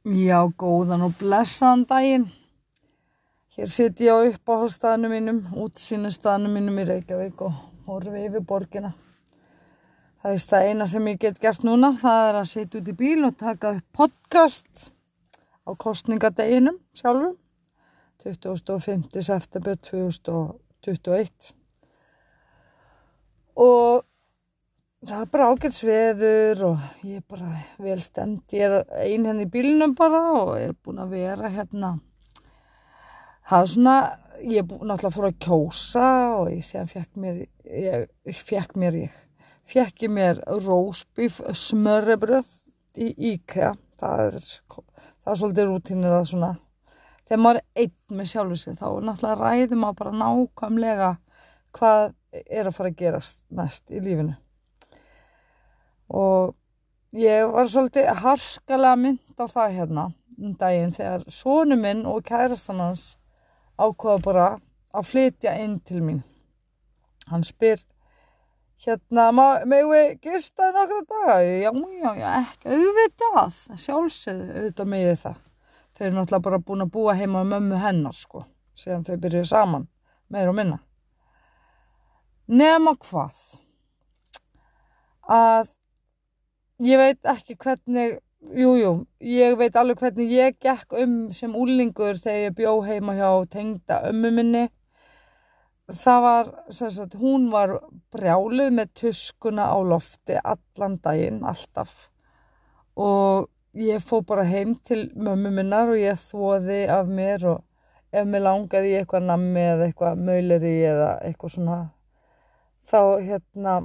Já, góðan og blessaðan daginn. Hér sit ég á uppáhaldsstaðnum mínum, útsýnisstaðnum mínum í Reykjavík og horfi yfir borgina. Það er það eina sem ég get gert núna, það er að sitja út í bíl og taka upp podcast á kosningadeginum sjálfum, 25. september 2021. Og það er bara ágætt veður og ég er bara vel stemd. Ég er ein hérna í bílnum bara og er búin að vera hérna. Það er svona, ég er náttúrulega fór að kjósa og ég sé að fekk mér rósbíf smörrebröð í IKEA. Það er svolítið rútínir að svona, þegar maður er einn með sjálfu sig þá er náttúrulega ræðum maður bara nákvæmlega hvað er að fara að gerast næst í lífinu. Og ég var svolítið harkalega mynd á það hérna daginn þegar sonur minn og kærastan hans ákvaða bara að flytja inn til mín. Hann spyr, megum við gista í nokkra daga? Já, ekki, auðvitað, auðvitað megið það. Þau eru náttúrulega bara búin að búa heima með mömmu hennar, síðan þau byrjuðu saman, meira og minna. Nema hvað, að ég veit ekki hvernig, ég veit alveg hvernig ég gekk sem úlingur þegar ég bjó heima hjá tengda ömmu minni. Það var, hún var brjáluð með tuskuna á lofti allan daginn, alltaf. Og ég fór bara heim til mömmu minnar og ég þvoði af mér og ef mér langaði í eitthvað nammi eða eitthvað mauleri eða eitthvað svona, þá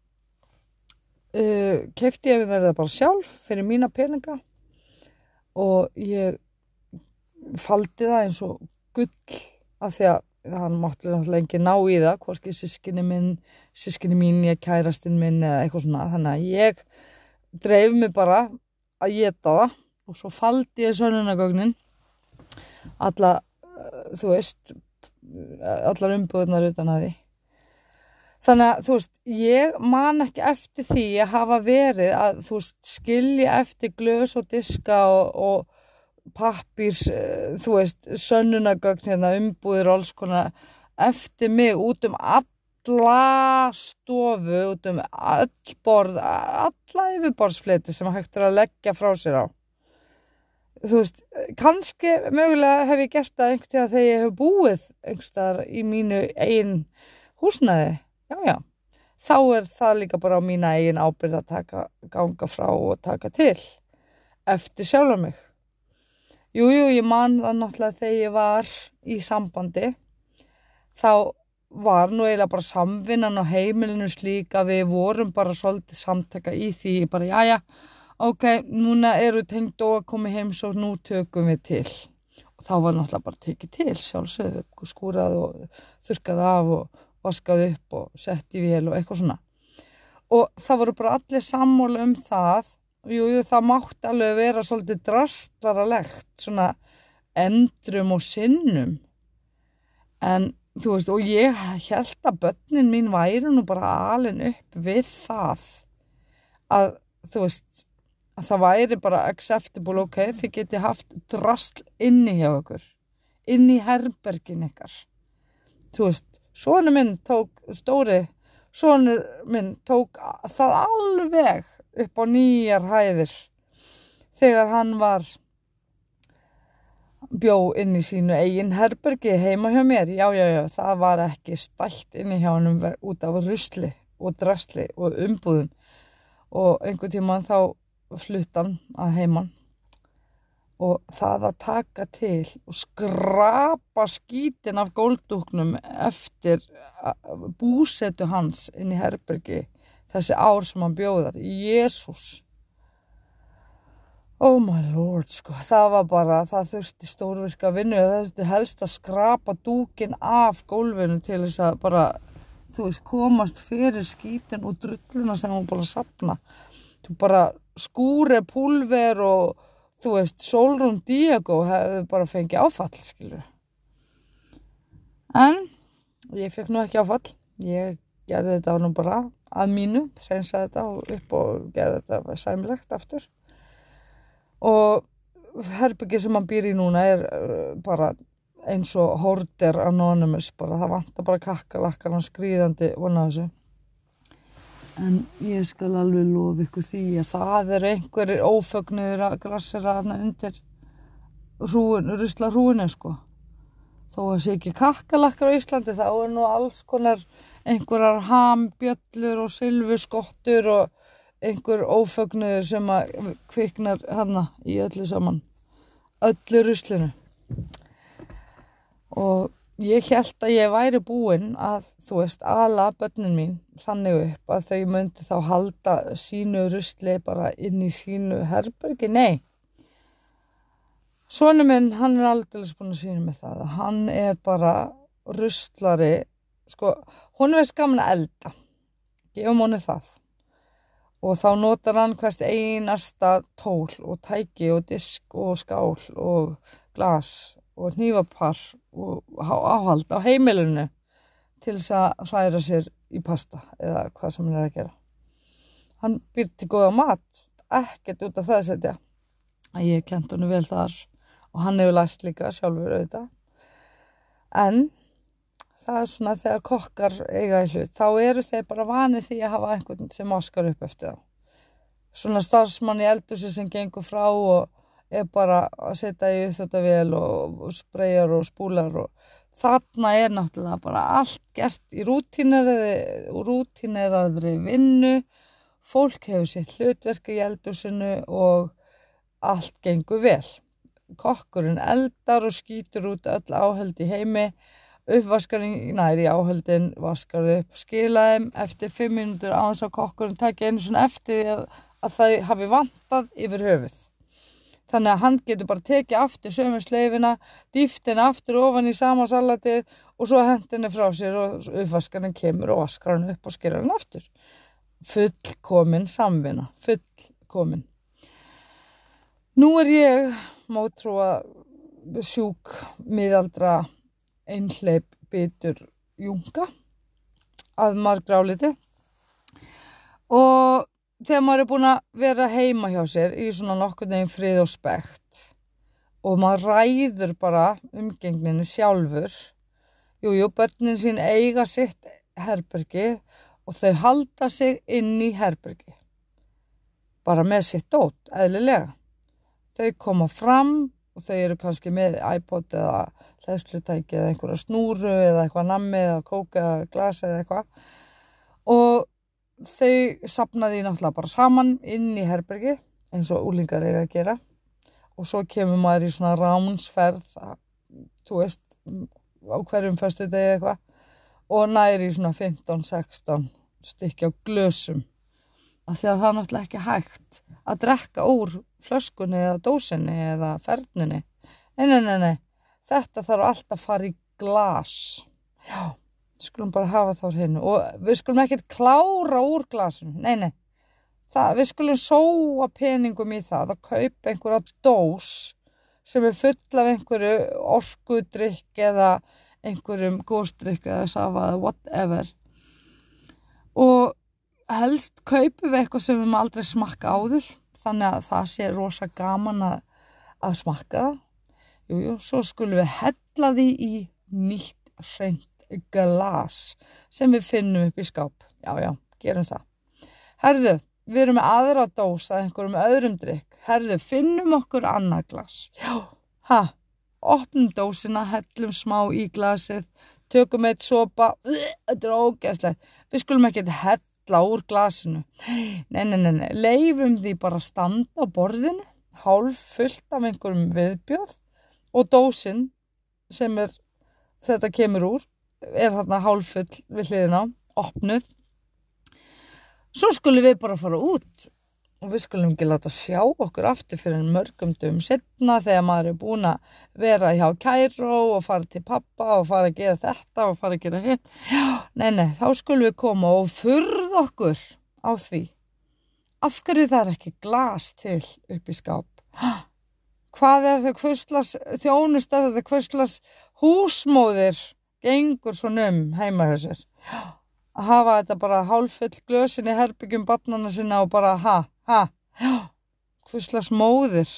keypti ég mér það bara sjálf fyrir mína peninga og ég faldi það eins og gull af því að hann mátti náttúrulega enginn ná í það, hvorki systkini mín, ég kærastinn minn eða eitthvað svona, þannig að ég dreif mig bara að éta það og svo faldi ég sönnunargögnin allar umbúðirnar utan að því. Þannig að, ég man ekki eftir því að hafa verið að, skilja eftir glös og diska og pappírs, sönnunargögn hérna, umbúðir og alls konar eftir mig út alla stofu, út öll borð, alla yfirborðsfleti sem hægt er að leggja frá sér á. Kannski mögulega hef ég gert það einhvern tíma þegar ég hef búið einhverstaðar í mínu eigin húsnæði. Já, þá er það líka bara á mína eigin ábyrgð að ganga frá og taka til eftir sjálfa mig. Jú, ég man það náttúrulega þegar ég var í sambandi, þá var nú eiginlega bara samvinnan á heimilinu slík að við vorum bara svolítið samtaka í því, bara ok, núna eru tengd og að koma heim svo nú tökum við til. Og þá var náttúrulega bara tekið til, sjálfsögðu, skúrað og þurrkað af og vaskað upp og sett í vél og eitthvað svona. Og það voru bara allir sammála það. Það mátti alveg vera svolítið drastlaralegt, svona endrum og sinnum. En, og ég hélt að börnin mín væru nú bara alin upp við það. Að, að það væri bara acceptable, ok, þið geti haft drasl inni hjá ykkur. Inni í herbergin ykkar. Sonur minn tók það alveg upp á nýjar hæðir þegar hann bjó inn í sínu eigin herbergi heima hjá mér. Já, það var ekki stætt inni hjá honum út af rusli og drasli og umbúðum og einhvern tímann þá flutti hann að heiman. Og það að taka til og skrapa skítin af gólfdúknum eftir búsetu hans inn í herbergi þessi ár sem hann bjóðar. Jesús. Oh my lord, það var bara, það þurfti stórvirka vinnu. Það þurfti helst að skrapa dúkin af gólfinu til þess að bara, komast fyrir skítin og drulluna sem hann bara safna. Þú bara skúri púlver og Solrún Diego hefði bara fengið áfall, skilur. En ég fekk nú ekki áfall. Ég gerði þetta nú bara að mínu, hreinsaði þetta upp og gerði þetta sæmilegt aftur. Og herbyggi sem hann býr í núna bara eins og Hoarder Anonymous bara, það vantar bara kakkalakkana skríðandi vona þessu. En ég skal alveg lofa ykkur því að það einhverjir ófögnuður að grassera þarna undir ruslahrúinu sko. Þó að sé ekki kakkalakkar á Íslandi þá nú alls konar einhverjar hambjöllur og silfuskottur og einhver ófögnuður sem að kviknar hana í öllu saman. Öllu ruslinu. Og ég hélt að ég væri búin að, ala börnin mín þannig upp að þau myndi þá halda sínu rusli bara inn í sínu herbergi. Nei. Sonur minn, hann aldeilis búin að sýna mig það. Hann bara ruslari. Sko, hún veist gaman að elda. Gefum honum það. Og þá notar hann hvert einasta tól og tæki og disk og skál og glas og hnífapar og áhald á heimilinu til þess að hræra sér í pasta eða hvað sem hann að gera. Hann býr til góða mat, ekkert út af það að setja. Ég kennt honum vel þar og hann hefur lært líka sjálfur auðvitað. En það svona þegar kokkar eiga í hlut, þá eru þeir bara vanir því að hafa einhvern sem vaskar upp eftir þá. Svona starfsmann í eldhúsi sem gengur frá og bara að setja í uppþvottavél og spreyjar og spúlar og þarna náttúrulega bara allt gert í rútíneraðri vinnu. Fólk hefur sitt hlutverk í eldhúsinu og allt gengur vel. Kokkurinn eldar og skýtur út öll áhöld í heimi. Uppvaskarinn nær í áhöldin, vaskar upp, skila þeim eftir 5 mínútur á þess að kokkurinn taki einu svona eftir því að það hafi vantað yfir höfuð. Þannig að hann getur bara tekið aftur sömu sleifina, dýft henni aftur ofan í sama salatið og svo hent henni frá sér og uppvaskarinn kemur og vaskar hann upp og skilar hann aftur. Fullkomin samvinna, fullkomin. Nú ég, má trúa, sjúk, miðaldra, einhleip, bitur, junga að margra áliti og þegar maður búin að vera heima hjá sér í svona nokkurn veginn frið og spekt og maður ræður bara umgengninni sjálfur. Jú, börnin sín eiga sitt herbergi og þau halda sig inn í herbergi. Bara með sitt dót, eðlilega. Þau koma fram og þau eru kannski með iPod eða hleðslutæki eða einhverja snúru eða eitthvað nammi eða kók eða glas eða eitthvað. Og þau safna því náttúrulega bara saman inn í herbergi eins og úlingar eiga að gera og svo kemur maður í svona ránsferð á hverjum föstudegi eitthvað og næri í svona 15-16 stykki á glösum af því að það náttúrulega ekki hægt að drekka úr flöskunni eða dósinni eða fernunni. Nei, þetta þarf alltaf að fara í glas. Já. Skulum bara hafa þá hreinu og við skulum ekkert klára úr glasinu, nei, við skulum sóa peningum í það að kaupa einhverja dós sem full af einhverju orkudrykk eða einhverjum gósdrykk eða safa eða whatever og helst kaupum við eitthvað sem við aldrei smakka áður þannig að það sé rosa gaman að smakka það. Jú, svo skulum við hella því í nýtt hreint glas sem við finnum upp í skáp. Já, gerum það. Herðu, við erum með aðra dós að einhverjum öðrum drykk. Herðu, finnum okkur annað glas. Já, opnum dósina, hellum smá í glasið, tökum eitt sopa, þetta ógeðslegt. Við skulum ekki hella úr glasinu. Nei, leifum því bara standa á borðinu, hálf fullt af einhverjum viðbjóð og dósin sem þetta kemur úr þarna hálffull við hliðina, opnuð. Svo skulum við bara fara út og við skulum ekki láta sjá okkur aftur fyrir mörgum dögum seinna þegar maður búin að vera hjá Kæró og fara til pappa og fara að gera þetta og fara að gera hitt. Nei, þá skulum við koma og furða okkur á því. Af hverju það ekki glas til upp í skáp? Hvað það hvurslags þjónustar, þetta hvurslags húsmóðir gengur svona heima hjá sér. Að hafa þetta bara hálffull glösin í herbyggjum barnanna sinna og bara hvurslags móðir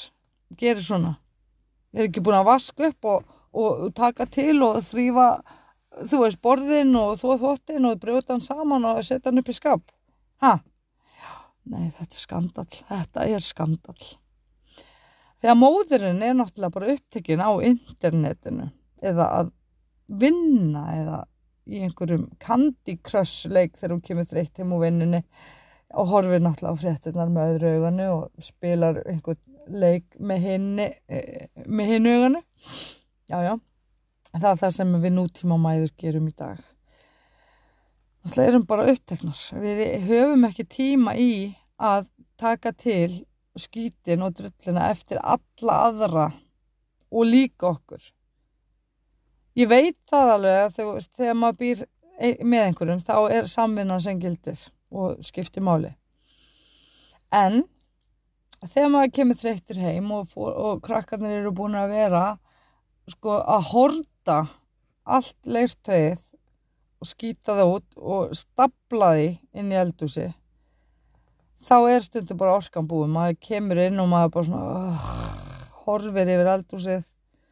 gerir svona. Ekki búin að vaska upp og taka til og þrífa, þú veist, borðin og þvottin og brjóta hann saman og setja hann upp í skáp. Nei, þetta er skandall. Þegar móðurinn er náttúrulega bara upptekin á internetinu eða að vinna eða í einhverjum Candy Crush leik þegar hún kemur þreytt heim úr vinnunni og horfir náttúrulega á fréttirnar með öðru auganu og spilar einhvern leik með hinu auganu. Já. Það er það sem við nútíma mæður gerum í dag. Náttúrulega erum bara uppteknar. Við höfum ekki tíma í að taka til skítin og drullina eftir alla aðra og líka okkur. Ég veit það alveg að þegar maður býr með einhverjum þá er samvinnan sem gildir og skiptir máli. En þegar maður kemur þreyttur heim og krakkarnir eru búin að vera að horta allt leirtauið og skýta það út og stapla því inn í eldhúsi, þá er stundum bara orkan búin. Maður kemur inn og maður bara svona horfir yfir eldhúsið,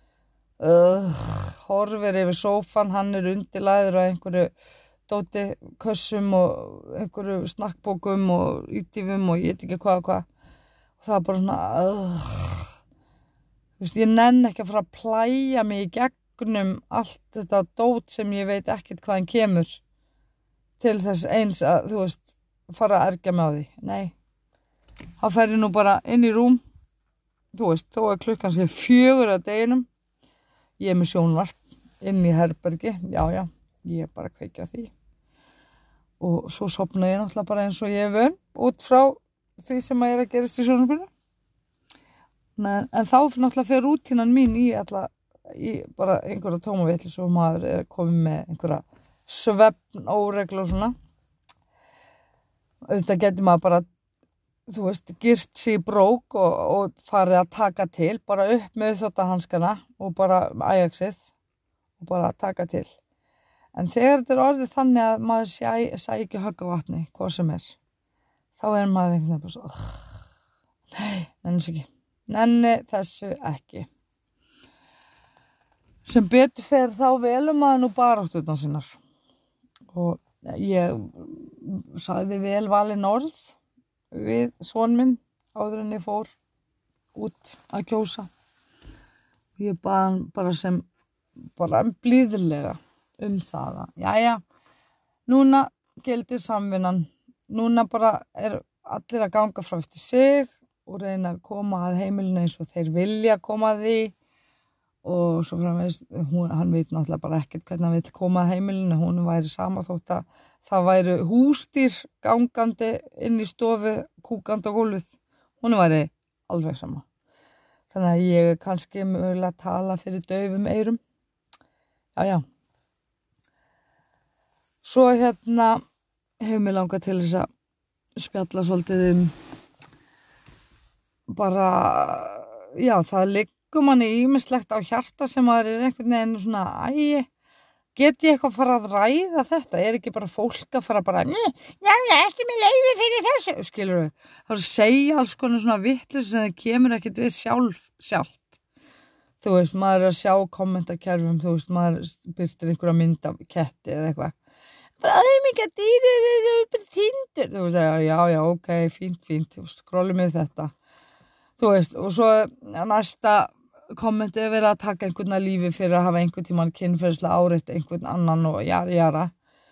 horfir yfir sófan, hann er undirlagður á einhverju dóti, kössum og einhverju snakkbókum og ítífum og ég veit ekki hvað. Og það er bara svona, ég nenn ekki að fara að plæja mig í gegnum allt þetta dót sem ég veit ekkert hvaðan kemur til þess eins að, fara að ergja mig á því. Nei, þá fer ég nú bara inn í rúm, þó að klukkan sé 4 að deginum. Ég er með sjónvarp inn í herbergi, já, ég er bara að kveikja því. Og svo sofna ég náttúrulega bara eins og ég er vön, út frá því sem að gerast í sjónvarpinu. En þá náttúrulega fer rútínan mín í bara einhverja tómavillis og maður er komið með einhverja svefn óreglu og svona. Auðvitað getur maður bara, gyrt sig í brók og farið að taka til, bara upp með þvottahanskana og bara Ajaxið og bara taka til. En þegar þetta er orðið þannig að maður sæ ekki högg á vatni, hvað sem er, þá er maður einhvern veginn bara svo, nenni þessu ekki. Sem betur fer þá velum maður nú barátturnar sínar. Og ég sagði vel valin orð við son minn áður en ég fór út að kjósa. Ég bað hann bara blíðlega það að, jæja, núna gildir samvinnan, núna bara er allir að ganga frá eftir sig og reyna að koma að heimilinu eins og þeir vilja koma að því og svo framvegis, hann veit náttúrulega bara ekkert hvernig hann vill koma að heimilinu, hún væri sama þótt að það væri húsdýr gangandi inn í stofu, kúkandi á gólfið, hún væri alveg sama. Þannig að ég kannski mögulega tala fyrir daufum eyrum. Já. Svo hefur mig langað til þess að spjalla svolítið bara, já, það liggur manni ýmislegt á hjarta sem maður er einhvern veginn svona, get ég eitthvað að fara að ræða þetta? Er ekki bara fólk að fara bara, já, ertu með leyfi fyrir þessu? Skilurðu? Það er að segja alls konar svona vitleysu sem það kemur ekkert við sjálft. Maður er að sjá kommentakerfum, maður birtir einhverja mynd af ketti eða eitthvað. Bara mikið dýri, það er bara tindur. Já, ok, fínt, skrólum við þetta. Og svo næsta kommenti er verið að taka einhvern að lífi fyrir að hafa einhvern tímann kynferðislega áreitt einhvern annan og jara.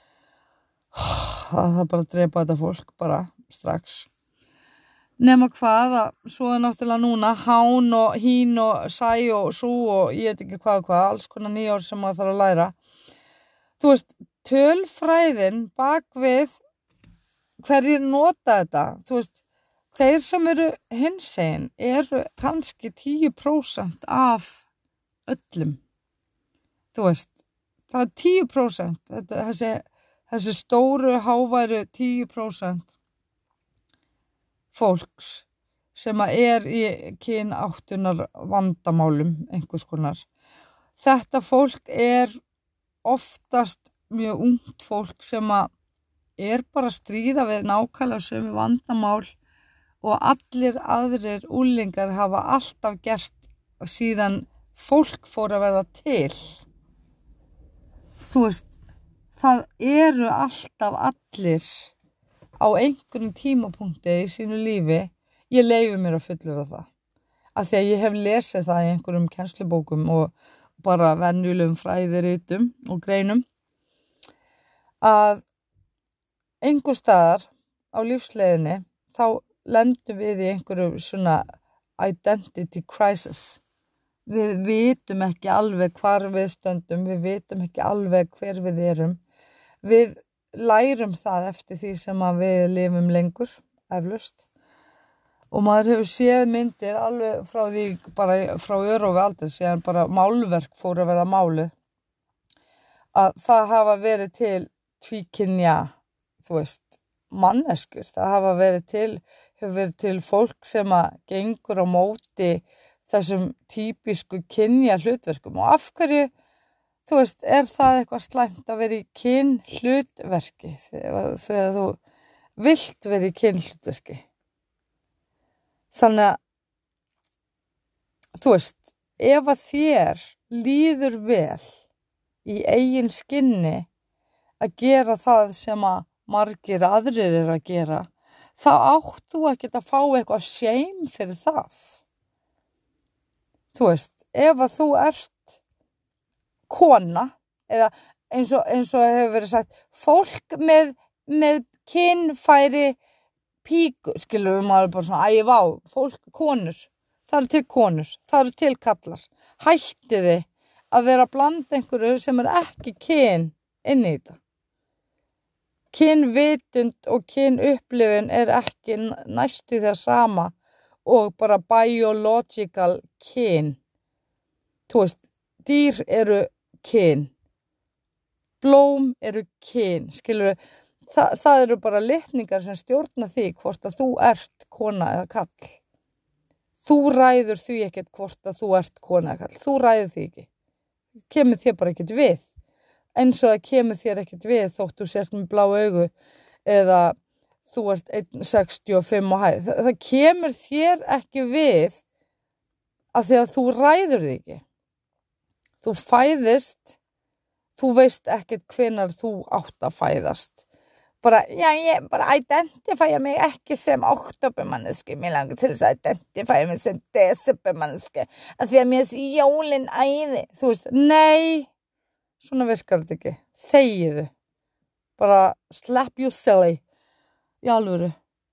Það er bara að drepa þetta fólk, bara strax. Nema hvað, svo er náttúrulega núna hán og hín og sæ og sú og ég veit ekki hvað, alls konar nýjár sem maður þarf að læra. Tölfræðin bak við hverjir nota þetta, þeir sem eru hinsegin eru kannski 10% af öllum. Það er 10%, þessi stóru háværu 10% fólks sem er í kynáttunar vandamálum einhvers konar. Þetta fólk er oftast mjög ungt fólk sem er bara að stríða við nákvæmlega sömu vandamál og allir aðrir úlingar hafa alltaf gert síðan fólk fór að verða til. Þú veist, það eru alltaf allir á einhverjum tímapunkti í sínu lífi, ég leyfi mér að fullyrða það. Af því að ég hef lesið það í einhverjum kennslubókum og bara venjulegum fræðiritum og greinum, að einhver staðar á lífsleiðinni þá lendum við í einhverju svona identity crisis. Við vitum ekki alveg hvar við stöndum, við vitum ekki alveg hver við erum. Við lærum það eftir því sem að við lifum lengur, eflaust. Og maður hefur séð myndir alveg frá því, bara frá örófi aldur, síðan bara málverk fór að vera málið, að það hafa verið til tvíkynja, þú veist, manneskjur. Það hefur verið til fólk sem að gengur á móti þessum típisku kynja hlutverkum. Og af hverju, þú veist, er það eitthvað slæmt að vera í kynhlutverki þegar þú vilt vera í kynhlutverki? Þannig að, þú veist, ef að þér líður vel í eigin skinni að gera það sem að margir aðrir eru að gera, þá átt þú ekkert að fá eitthvað shame fyrir það. Þú veist, ef að þú ert kona, eða eins og hefur verið sagt, fólk með kynfæri píku, skilur við maður bara svona, fólk, konur, það eru til konur, það eru til kallar. Hættiði að vera að blanda einhverju sem ekki kyn inn í þetta. Kynvitund og kynupplifun ekki næstu það sama og bara biological kyn. Þú veist, dýr eru kyn, blóm eru kyn, skilur við. Það eru bara litningar sem stjórna því hvort að þú ert kona eða kall. Þú ræður því ekkert hvort að þú ert kona eða kall. Þú ræður því ekki. Kemur þér bara ekkert við. Eins og það kemur þér ekkert við þótt þú sért með blá augu eða þú ert 1,65 á hæð. Það kemur þér ekki við af því að þú ræður því ekki. Þú fæðist, þú veist ekkert hvenær þú átt að fæðast. Ég bara identifæja mig ekki sem oktobermanneski, mér langar til þess að identifæja mig sem desembermanneski, af því að mér jólin æði, þú veist, nei, svona virkar þetta ekki, þegiðu, bara slap you silly, í alvöru.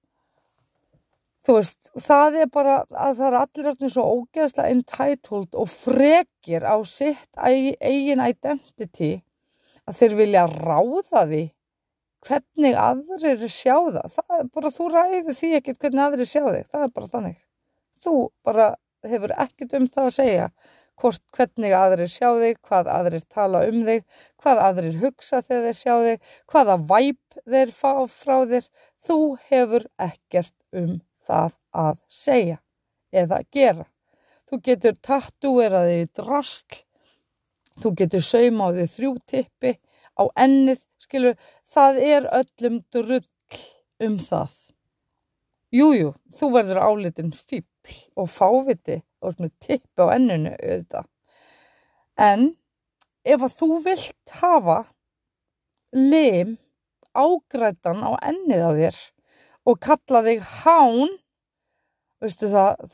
Þú veist, það bara að það eru allir orðnir svo ógeðslega entitled og frekir á sitt eigin identity að þeir vilja ráða því hvernig aðrir sjá það. Það er bara, þú ræður því ekkert hvernig aðrir sjá þig. Það er bara þannig. Þú bara hefur ekkert það að segja hvernig aðrir sjá þig, hvað aðrir tala þig, hvað aðrir hugsa þegar þeir sjá þig, hvaða vibe þeir fá frá þér. Þú hefur ekkert það að segja eða gera. Þú getur tattúerað þig í drasl, þú getur saumað þig 3 typpi á ennið, skilur, það er öllum drull það. Jú, þú verður álitin fífl og fáviti og með typpi á enninu auðvitað. En ef að þú vilt hafa lim ágrætan á ennið á þér og kalla þig hán, veistu það,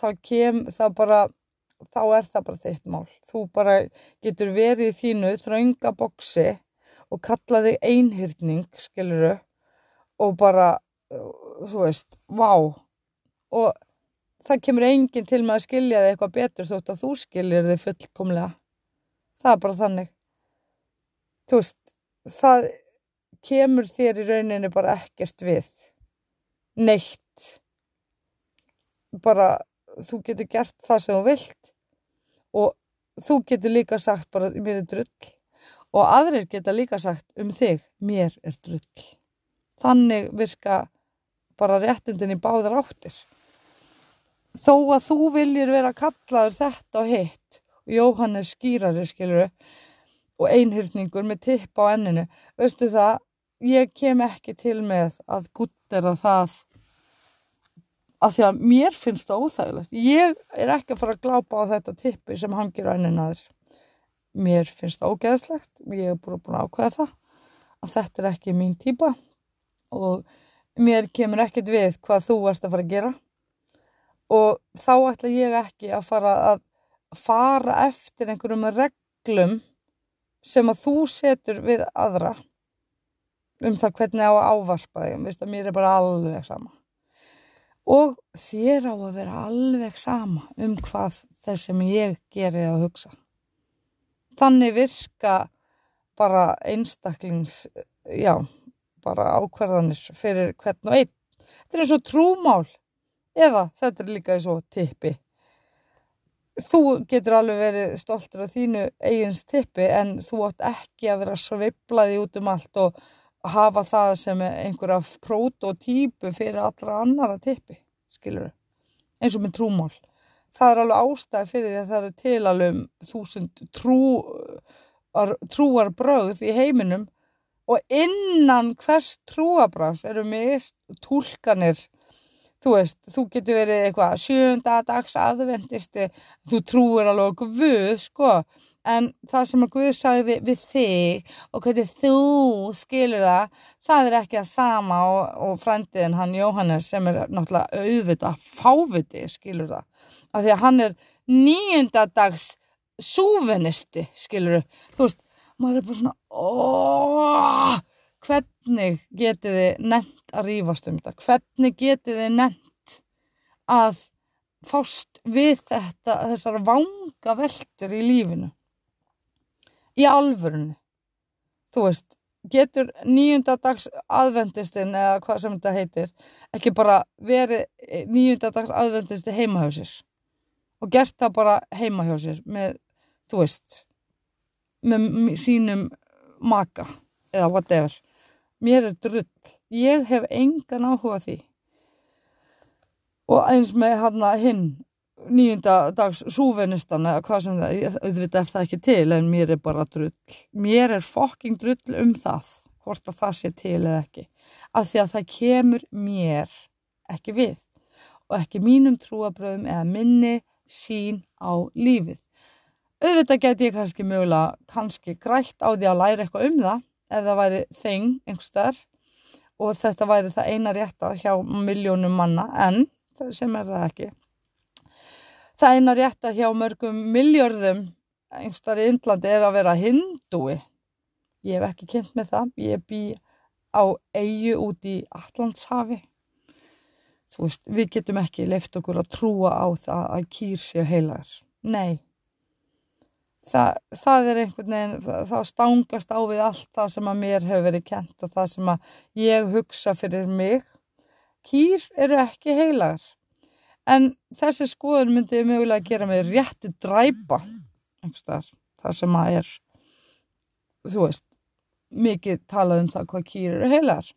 þá er það bara þitt mál. Þú bara getur verið í þínu þrönga boxi og kalla þig einhyrning, skilurðu, og bara, þú veist, vá. Og það kemur enginn til með að skilja þig eitthvað betur þótt að þú skiljir þig fullkomlega. Það er bara þannig. Þú veist, það kemur þér í rauninni bara ekkert við. Neitt. Bara, þú getur gert það sem þú vilt og þú getur líka sagt bara, mér er drull. Og aðrir geta líka sagt þig, mér er drull. Þannig virka bara réttindin í báðar áttir. Þó að þú viljir vera kallaður þetta og hitt, og Jóhannes skýrari, skilurðu, og einhyrningur með tipp á enninu, veistu það, ég kem ekki til með að guttera það af því að mér finnst það óþægilegt. Ég ekki að fara að glápa á þetta tippi sem hangir á ennina þér. Mér finnst það ógeðslegt. Ég búin að ákveða það að þetta ekki mín típa og mér kemur ekkert við hvað þú ert að fara að gera og þá ætla ég ekki að fara eftir einhverjum reglum sem að þú setur við aðra það hvernig á að ávarpa þig. Veist að mér bara alveg sama. Og þér á að vera alveg sama hvað þess sem ég geri að hugsa. Þannig virka bara bara ákvarðanir fyrir hvern og einn. Þetta eins og trúmál eða þetta líka eins og tippi. Þú getur alveg verið stoltur af þínu eigins tippi en þú átt ekki að vera sveiflaði út allt og hafa það sem einhverja prótótípu fyrir allra annara tippi, skilurðu. Eins og með trúmál. Það alveg ástæði fyrir því að það eru til alveg 1000 trúarbrögð í heiminum og innan hvers trúarbragðs eru túlkanir. Þú veist, þú getur verið eitthvað 7. dags aðventisti, þú trúir alveg á Guð, sko, en það sem að Guð sagði við þig og hvernig þú skilur það ekki það sama og frændiðin hann Jóhannes sem náttúrulega auðvitað fáviti skilur það, af því að hann 9. dags súvenisti, skilur þú veist, maður bara svona, hvernig getið þið nennt að rífast þetta? Hvernig getið þið nennt að fást við þessar vangaveltur í lífinu? Í alvörunni. Þú veist, getur 9. dags aðventistin eða hvað sem þetta heitir, ekki bara verið 9. dags aðventisti heima hjá sér og gert það bara heima hjá sér með, þú veist, með sínum maka eða whatever. Mér drull. Ég hef engan áhuga á því. Og eins með hinn 9. dags súvenistan eða hvað sem það, auðvitað það ekki til en mér bara drull. Mér fucking drull það, hvort að það sé til eða ekki. Af því að það kemur mér ekki við og ekki mínum trúarbrögðum eða minni sýn á lífið. Auðvitað gæti ég kannski grætt á því að læra eitthvað það ef það væri þing einhverstaðar og þetta væri það eina rétta hjá milljónum manna, en sem það ekki. Það eina rétta hjá mörgum milljörðum einhverstaðar í Indlandi að vera hindúi. Ég hef ekki kynnt með það. Ég bý á eyju út í Atlantshafi. Þú veist, við getum ekki leyft okkur að trúa á það að kýr séu heilagar. Nei. Það einhvern veginn, það stangast á við allt það sem að mér hefur verið kennt og það sem að ég hugsa fyrir mig. Kýr eru ekki heilagar. En þessi skoðun myndi mögulega gera mig réttu dræpa einhverstaðar. Það sem að þú veist, mikið talað það hvað kýr eru heilagar.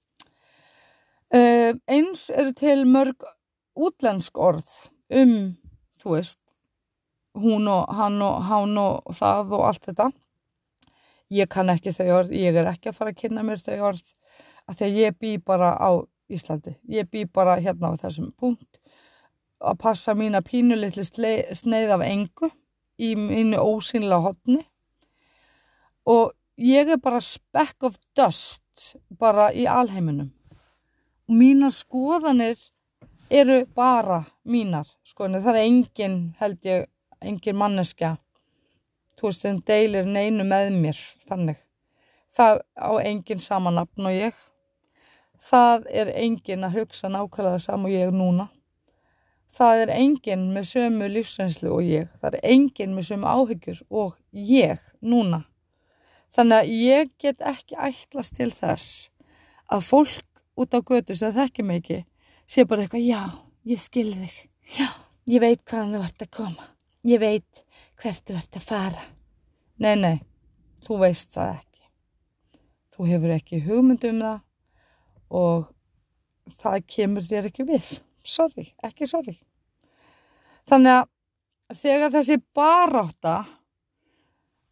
Eins eru til mörg útlensk orð þú veist, hún og hann og hán og það og allt þetta. Ég kann ekki þau orð, ég ekki að fara að kynna mér þau orð af því að ég bý bara á Íslandi. Ég bý bara hérna á þessum punkt að passa mína pínulitli sneið af engu í mínu ósýnilega horni og ég bara speck of dust bara í alheiminum. Og mínar skoðanir eru bara mínar skoðanir. Það engin, held ég, engin manneskja, þú veist, sem deilir neinu með mér, þannig. Það á engin sama nafn og ég. Það engin að hugsa nákvæmlega sama og ég núna. Það engin með sömu lífsreynslu og ég. Það engin með sömu áhyggjur og ég núna. Þannig að ég get ekki ætlast til þess að fólk út á götu sem þekki mig ekki, sé bara eitthvað, já, ég skil þig. Já, ég veit hvaðan þú ert að koma. Ég veit hvert þú ert að fara. Nei, þú veist það ekki. Þú hefur ekki hugmynd það og það kemur þér ekki við. Ekki sorry. Þannig að þegar þessi barátta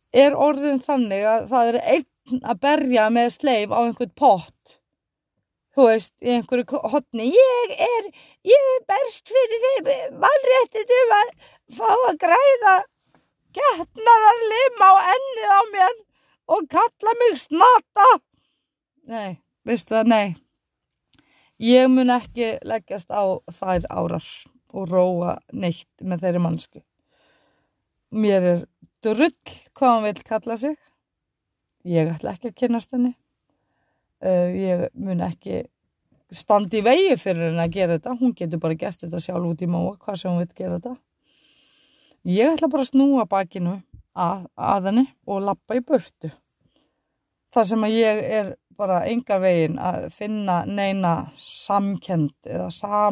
orðin þannig að það einn að berja með sleif á einhvern pott, þú veist, í einhverju hotni, ég berst fyrir þeim mannréttindum að fá að græða getnaðarlim á ennið á mér og kalla mig snata. Nei, veistu það, nei. Ég mun ekki leggjast á þær árar og róa neitt með þeirri mannsku. Mér drull hvað hann vill kalla sig. Ég ætla ekki að kynnast henni. Ég mun ekki standa í vegi fyrir henni að gera þetta. Hún getur bara gert þetta sjálf út í móa, hvað sem hún vill gera þetta. Ég ætla bara að snúa bakinu að henni og labba í burtu. Þar sem að ég bara enga veginn að finna neina samkennd eða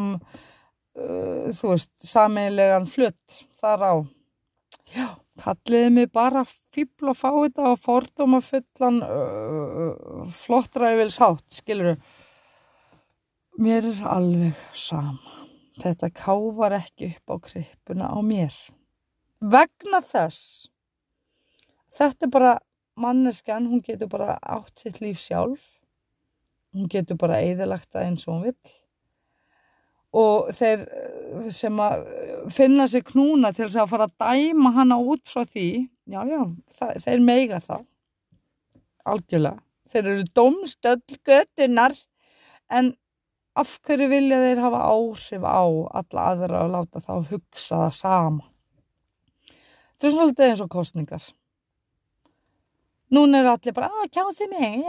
sameiginlegan flutt þar á. Já, kalliði mig bara fíbl og fá þetta og fordóma fullan flottræfilshátt, skilurðu. Mér alveg sama. Þetta káfar ekki upp á krippuna á mér. Vegna þess, þetta bara manneskjan, hún getur bara átt sitt líf sjálf. Hún getur bara eyðilagt það eins og hún vill. Og þeir sem að finna sig knúna til þess að fara að dæma hana út frá því, þeir meiga það. Algjörlega. Þeir eru dómstöll götunnar, en af hverju vilja þeir hafa áhrif á alla aðra og láta þá hugsa það sama? Þetta svolítið eins og kosningar. Núna eru allir bara, kjósið mig,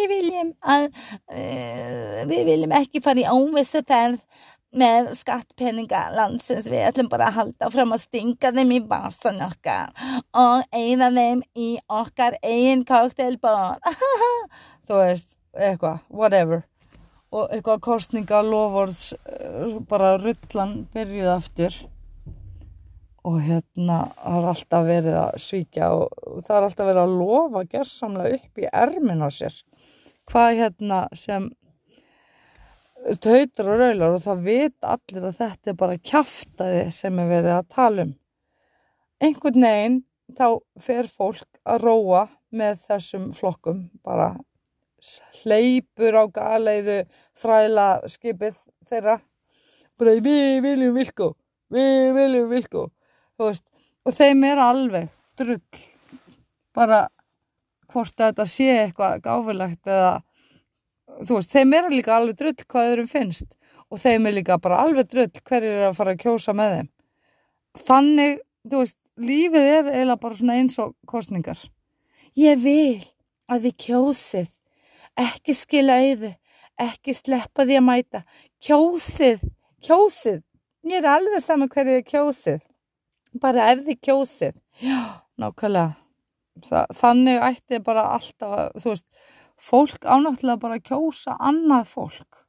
við viljum ekki fara í óvissuferð með skattpeninga landsins, við ætlum bara að halda fram að stinga þeim í vasan okkar og eyða þeim í okkar eigin kokteilbóð. Þú veist, eitthvað, whatever. Og eitthvað kosninga loforðs, bara rullan byrjuð aftur. Og það er alltaf verið að svíkja og það er alltaf verið að lofa gersamlega upp í ermin á sér. Hvað sem tautar og raular og það vita allir að þetta bara kjaftaði sem verið að tala um. Einhvern veginn þá fer fólk að róa með þessum flokkum, bara hleypur á galeiðu þræla skipið þeirra. Bara við viljum Vilko. Þú veist, og þeim alveg drull. Bara hvort þetta sé eitthvað gáfulegt eða þú veist, þeim líka alveg drull hvað öðrum finnst og þeim líka bara alveg drull hverjir að fara að kjósa með þeim. Þannig, þú veist, lífið eiginlega bara svona eins og kosningar. Ég vil að þið kjósið, ekki skila auðu, ekki sleppa því að mæta. Kjósið. Mér alveg saman hverju þið kjósið. Bara ef þið kjósið. Já, nákvæmlega. Þannig ætti bara alltaf, þú veist, fólk ánáttúrulega bara að kjósa annað fólk.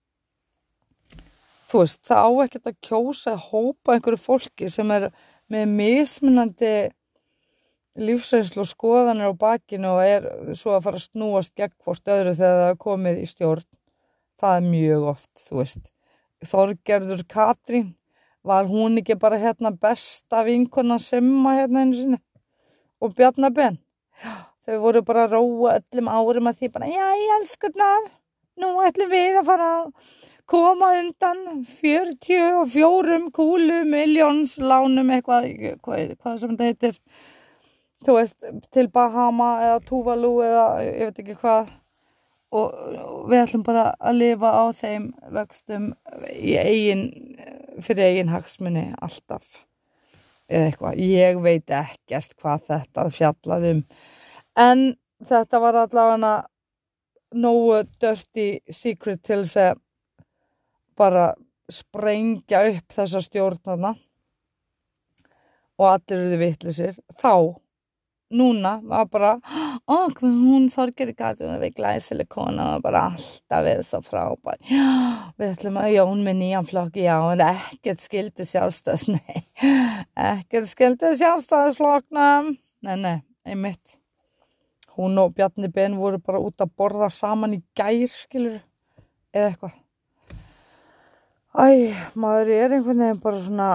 Þú veist, það á ekkert að kjósa hópa einhverju fólki sem með mismunandi lífsreynslu og skoðanir á bakinu og svo að fara að snúast gegn hvort öðru þegar það komið í stjórn. Það mjög oft, þú veist. Þorgerður Katrín, var hún ekki bara besta vinkona Simma einu sinni og Bjarna Ben? Þau voru bara að róa öllum árum að því bara, ég elskurnar, nú ætlum við að fara að koma undan 44 miljóns lánum hvað sem þetta heitir, þú veist, til Bahama eða Tuvalu eða ég veit ekki hvað og við ætlum bara að lifa á þeim vöxtum fyrir eigin hagsmuni alltaf eða eitthvað, ég veit ekkert hvað þetta fjallaði en þetta var allavega nógu dirty secret til þess að bara sprengja upp þessa stjórnarna og allir eruðu vitlausir. Núna var bara, hún Þorgerður Katrín við glæsileg kona og bara alltaf við svo frábær. Við ætlum að Jón með nýjan flokk, en ekkert skildi sjálfstæðisflokknum. Nei, einmitt. Hún og Bjarni Ben voru bara út að borða saman í gær, skilur, eða eitthvað. Maður einhvern veginn bara svona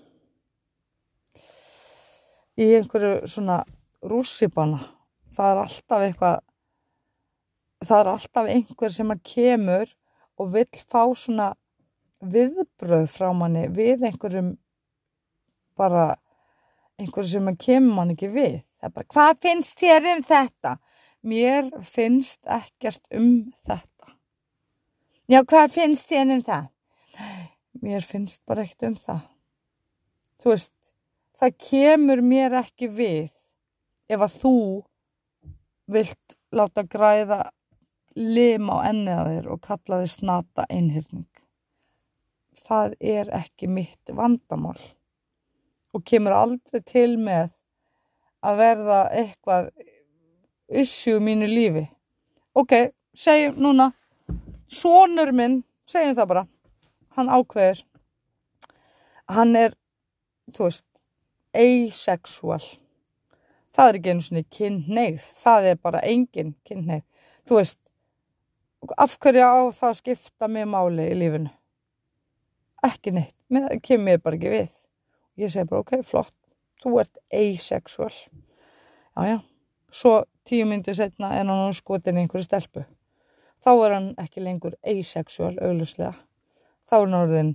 í einhverju svona rússíbana. Það er alltaf einhver sem að kemur og vill fá svona viðbrögð frá manni við einhverjum sem kemur mann ekki við. Það bara, hvað finnst þér þetta? Mér finnst ekkert þetta. Já, hvað finnst þér það? Mér finnst bara ekkert það. Þú veist, það kemur mér ekki við ef að þú vilt láta græða lim á ennið á þér og kalla þig snata einhyrning. Það ekki mitt vandamál og kemur aldrei til með að verða eitthvað issue í mínu lífi. Ok, segjum núna, sonur minn, segjum það bara, hann ákveður, hann þú veist, asexual. Það ekki einu sinni kynhneigð, það bara engin kynhneigð. Þú veist, af hverju á það að skipta mig máli í lífinu? Ekki neitt, kemur mér bara ekki við. Ég segi bara, ok, flott, þú ert asexual. Já, svo 10 mínútur seinna hann nú skotin í einhverju stelpu. Þá hann ekki lengur asexual, augljóslega. Þá hann orðinn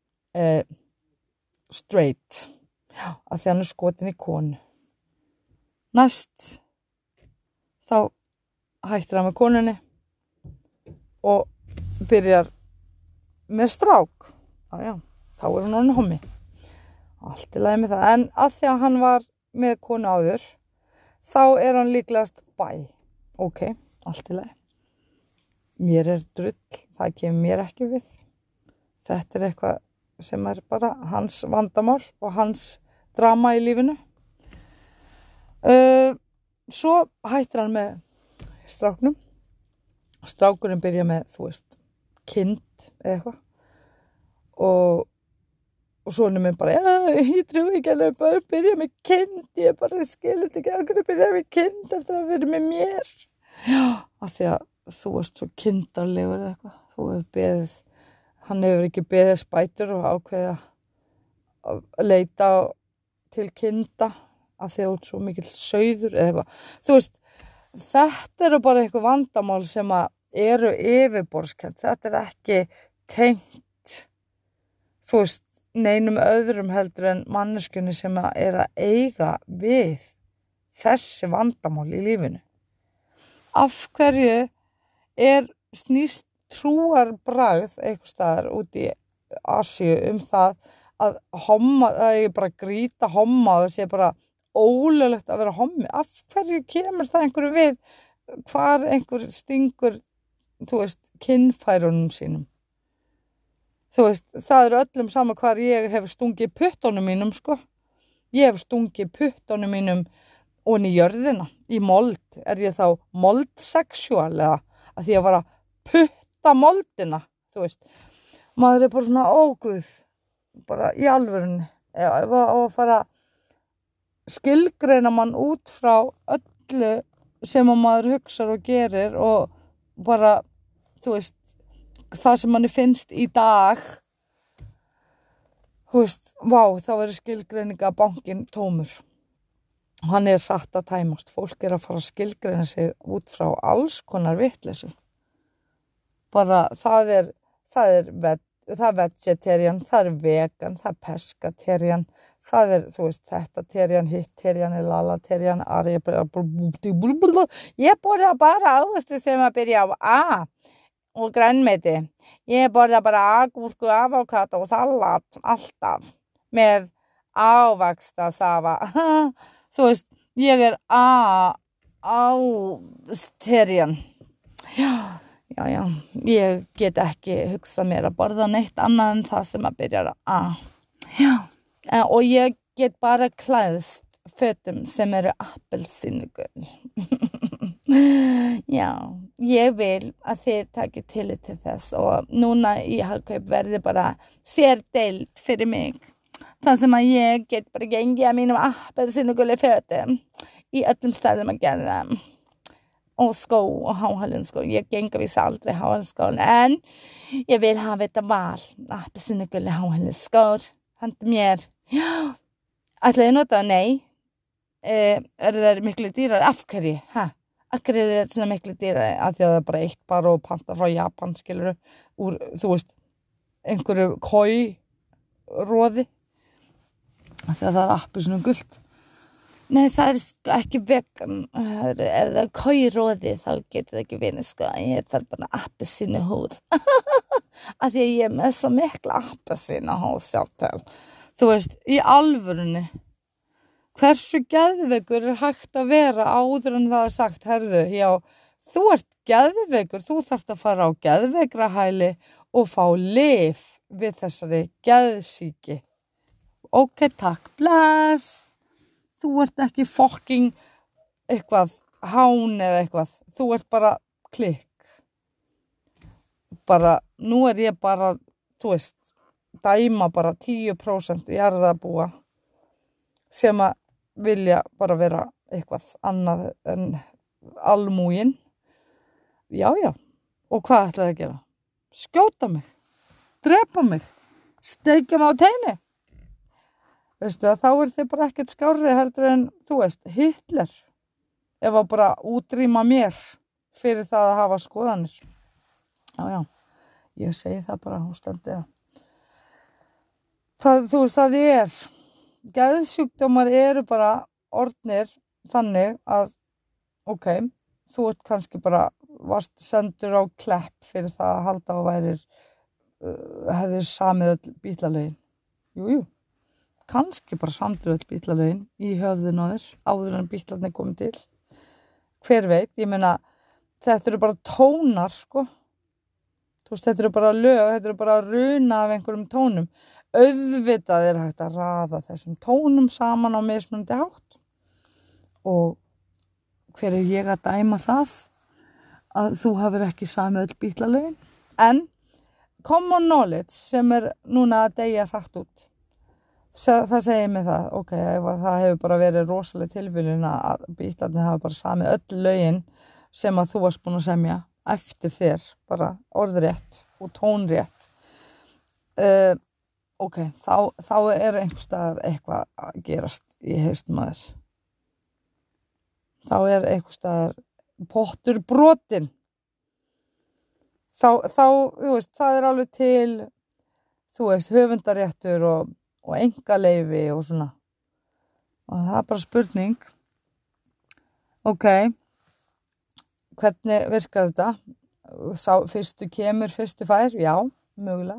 straight. Já, af því hann skotin í konu. Næst, þá hættir hann með konunni og byrjar með strák. Já, þá hann orðinn hommi. Allt í lagi með það. En að því að hann var með konu áður, þá hann líklegast bæ. Ok, allt í lagi. Mér drull, það kemur mér ekki við. Þetta eitthvað sem bara hans vandamál og hans drama í lífinu. Svo hættir hann með stráknum. Strákurinn byrja með, þú veist, kind eða eitthvað. Og sonur minn bara, ég trúi ekki alveg bara að byrja með kind. Ég bara skilit ekki að byrja með kind eftir að vera með mér. Já, af því að þú ert svo kindarlegur eða eitthvað. Þú hefur beðið, hann hefur ekki beðið spætur og ákveðið að leita til kinda af því að þú ert svo mikill sauður eða eitthvað. Þú veist, þetta bara eitthvað vandamál sem að yfirborðskennt. Þetta ekki tengt, þú veist, neinum öðrum heldur en manneskjunni sem að eiga við þessi vandamál í lífinu. Af hverju snýst trúarbragð einhvers staðar út í Asíu það að ég bara grýta homma og það sé bara ólöglegt að vera hommi? Af hverju kemur það einhverju við hvar einhver stingur, þú veist, kynfærunum sínum? Þú veist, það öllum sama hvar ég hef stungið puttunum mínum, sko. Ég hef stungið puttunum mínum ofan í jörðina, í mold. Ég þá moldsexual eða að því að var að putta moldina, þú veist. Maður bara svona, Guð, bara í alvörunni. Og fara skilgreina mann út frá öllu sem maður hugsar og gerir og bara, þú veist, það sem manni finnst í dag, þú veist, þá verður skilgreininga bankinn tómur. Hann hratt að tæmast. Fólk að fara að skilgreina sig út frá alls konar vitleysu. Bara það vegetarian, það vegan, það pescatarian, það þú veist, þetta-terian, hitt-terian, lala-terian, ég borða bara ávexti sem að byrja á A. Og grænmeti. Ég borða bara agúrku, avókadó og salat alltaf með ávaxtasafa. Þú veist, ég ávexterian. Já, ég get ekki hugsað mér að borða neitt annað en það sem að byrja á A. Já, og ég get bara klæðst fötum sem appelsínugul. Já, ég vil að þið takið tillit til þess og núna í Hagkaup verði bara sérdeild fyrir mig. Það sem að ég get bara gengið að mínum appelsínuguli fötum í öllum stæðum að gera þeim. Og skó og háhælunskó. Ég gengur visst aldrei háhælunskór en ég vil hafa þetta val. Appelsínuguli háhælunskór. Handa mér. Já, ætlaði ég nota? Nei. Það miklu dýrar? Af hverju? Af hverju þetta svona miklu dýrar? Af því að það bara eitt bara og panta frá Japan, skilurðu. úr, þú veist, einhverju kói-róði þegar það appelsínu gult. Nei, það ekki vegan. Ef það kói-róði þá getur það ekki verið, sko. Ég þarf bara appelsínu húð. Að ég með svo mikla appelsínu húð sjálf til. Þú veist, í alvörunni. Hversu geðveikur hægt að vera áður en það sagt, herðu, já, þú ert geðveikur, þú þarft að fara á geðveikrahæli og fá lyf við þessari geðsýki. Ok, takk, bless. Þú ert ekki fucking eitthvað hán eða eitthvað. Þú ert bara klikk. Bara, nú ég bara, þú veist, dæma bara 10% jarðarbúa sem að vilja bara vera eitthvað annað en almúgin. Já. Og hvað ætlaði að gera? Skjóta mig. Drepa mig. Steikja mig á teini. Veistu að þá þið bara ekkert skárri heldur en, þú veist, Hitler. Ef að bara útrýma mér fyrir það að hafa skoðanir. Já, ég segi það bara hústandi. Þú veist, það geðsjúkdómar eru bara orðnir þannig að, ok, þú ert kannski bara, varst sendur á klepp fyrir það að halda og hefðir samið öll bítlalögin. Jú. Kannski bara samdur öll bítlalögin í höfðun á þér áður en bítlarnir komið til. Hver veit, ég meina, þetta eru bara tónar, sko. Þú veist, þetta eru bara lög, þetta eru bara runa af einhverjum tónum. Auðvitað hægt að raða þessum tónum saman á mismunandi hátt. Og hver ég að dæma það að þú hafir ekki samið öll bítlalögin? En common knowledge sem núna að deyja hratt út. Það segir mig það, ok, það hefur bara verið rosaleg tilviljun að bítlarnir hafa bara samið öll lögin sem að þú varst búin að semja eftir þér, bara orðrétt og tónrétt. Ok, þá einhvers staðar eitthvað að gerast í hausnum á þér. Þá einhvers staðar pottur brotinn. Þá, þú veist, það alveg til, þú veist, höfundaréttur og engaleyfi og svona. Og það bara spurning. Ok, hvernig virkar þetta? Fyrstu kemur, fyrstu fær? Já, mögulega.